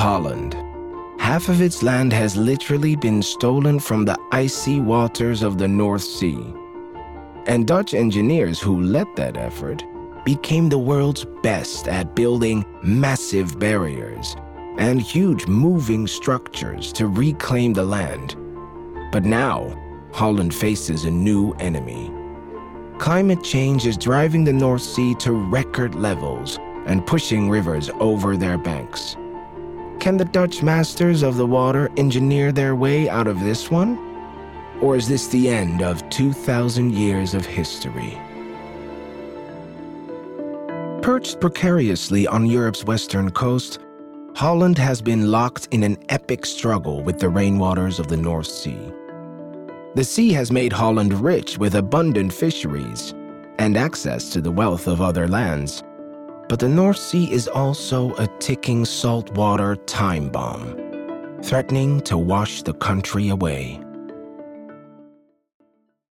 Holland. Half of its land has literally been stolen from the icy waters of the North Sea. And Dutch engineers who led that effort became the world's best at building massive barriers and huge moving structures to reclaim the land. But now, Holland faces a new enemy. Climate change is driving the North Sea to record levels and pushing rivers over their banks. Can the Dutch masters of the water engineer their way out of this one? Or is this the end of 2,000 years of history? Perched precariously on Europe's western coast, Holland has been locked in an epic struggle with the rainwaters of the North Sea. The sea has made Holland rich with abundant fisheries and access to the wealth of other lands. But the North Sea is also a ticking saltwater time bomb, threatening to wash the country away.